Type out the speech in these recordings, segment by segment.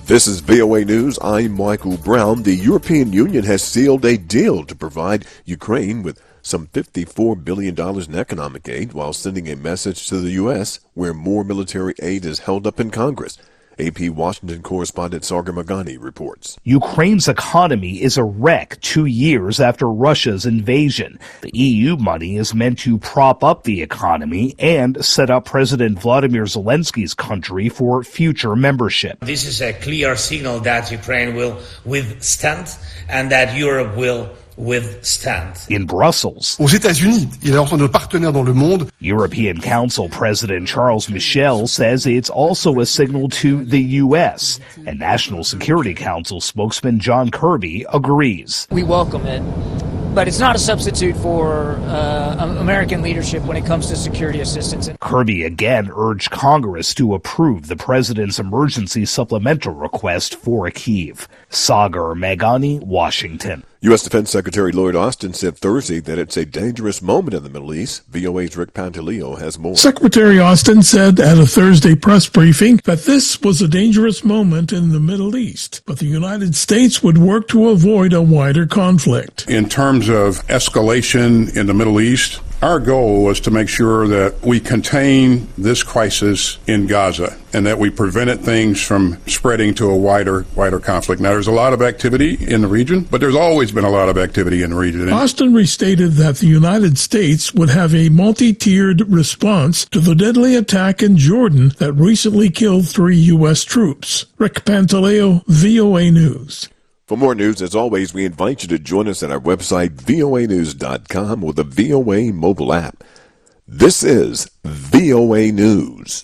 This is VOA News. I'm Michael Brown. The European Union has sealed a deal to provide Ukraine with some $54 billion in economic aid while sending a message to the U.S. where more military aid is held up in Congress. AP Washington correspondent Sagar Meghani reports. Ukraine's economy is a wreck 2 years after Russia's invasion. The EU money is meant to prop up the economy and set up President Vladimir Zelensky's country for future membership. This is a clear signal that Ukraine will withstand and that Europe will withstand. In Brussels, aux États-Unis, il est enfin notre partenaire dans le monde. European Council President Charles Michel says it's also a signal to the U.S., and National Security Council spokesman John Kirby agrees. We welcome it, but it's not a substitute for American leadership when it comes to security assistance. Kirby again urged Congress to approve the president's emergency supplemental request for Kyiv. Sagar Meghani, Washington. U.S. Defense Secretary Lloyd Austin said Thursday that it's a dangerous moment in the Middle East. VOA's Rick Pantaleo has more. Secretary Austin said at a Thursday press briefing that this was a dangerous moment in the Middle East, but the United States would work to avoid a wider conflict. In terms of escalation in the Middle East, our goal was to make sure that we contain this crisis in Gaza and that we prevented things from spreading to a wider conflict. Now, there's a lot of activity in the region, but there's always been a lot of activity in the region. Austin restated that the United States would have a multi-tiered response to the deadly attack in Jordan that recently killed 3 U.S. troops. Rick Pantaleo, VOA News. For more news, as always, we invite you to join us at our website, voanews.com, or the VOA mobile app. This is VOA News.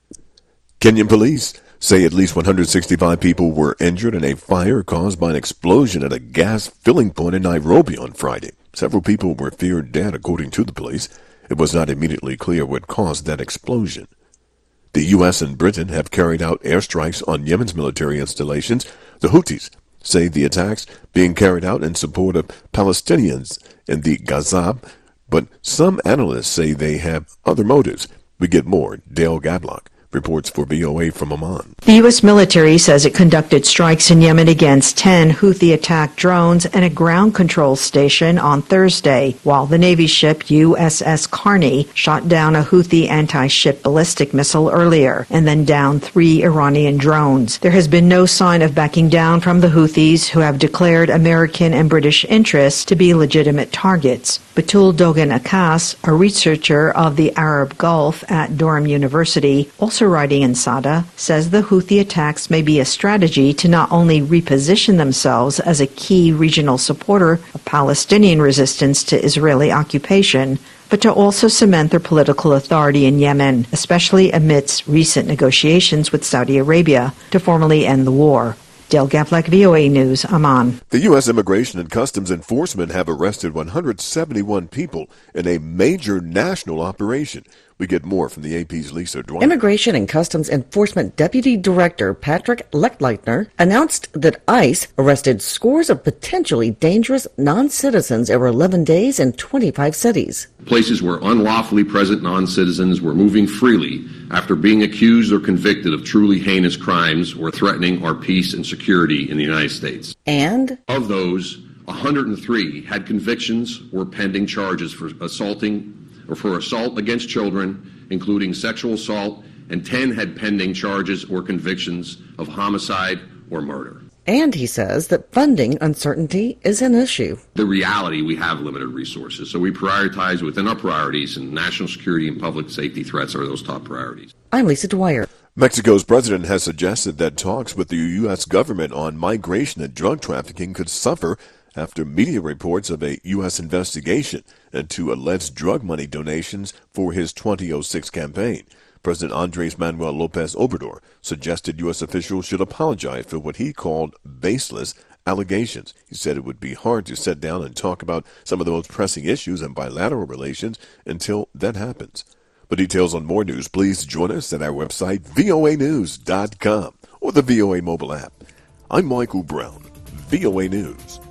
Kenyan police say at least 165 people were injured in a fire caused by an explosion at a gas filling point in Nairobi on Friday. Several people were feared dead, according to the police. It was not immediately clear what caused that explosion. The U.S. and Britain have carried out airstrikes on Yemen's military installations. The Houthis say the attacks being carried out in support of Palestinians in the Gaza, but some analysts say they have other motives. We get more. Dale Gadlock reports for VOA from Amman. The U.S. military says it conducted strikes in Yemen against 10 Houthi-attacked drones and a ground control station on Thursday, while the Navy ship USS Carney shot down a Houthi anti-ship ballistic missile earlier and then downed 3 Iranian drones. There has been no sign of backing down from the Houthis, who have declared American and British interests to be legitimate targets. Batul Dogan Akas, a researcher of the Arab Gulf at Durham University, also writing in Sada, says the Houthi attacks may be a strategy to not only reposition themselves as a key regional supporter of Palestinian resistance to Israeli occupation, but to also cement their political authority in Yemen, especially amidst recent negotiations with Saudi Arabia to formally end the war. Dale Gavlak, VOA News, Amman. The U.S. Immigration and Customs Enforcement have arrested 171 people in a major national operation. We get more from the AP's Lisa Dwyer. Immigration and Customs Enforcement Deputy Director Patrick Lechtleitner announced that ICE arrested scores of potentially dangerous non-citizens over 11 days in 25 cities. Places where unlawfully present non-citizens were moving freely after being accused or convicted of truly heinous crimes or threatening our peace and security in the United States. And of those, 103 had convictions or pending charges for assault against children, including sexual assault, and 10 had pending charges or convictions of homicide or murder. And he says that funding uncertainty is an issue. The reality, we have limited resources, so we prioritize within our priorities, and national security and public safety threats are those top priorities. I'm Lisa Dwyer. Mexico's president has suggested that talks with the U.S. government on migration and drug trafficking could suffer after media reports of a U.S. investigation into alleged drug money donations for his 2006 campaign. President Andres Manuel Lopez Obrador suggested U.S. officials should apologize for what he called baseless allegations. He said it would be hard to sit down and talk about some of the most pressing issues in bilateral relations until that happens. For details on more news, please join us at our website, voanews.com, or the VOA mobile app. I'm Michael Brown, VOA News.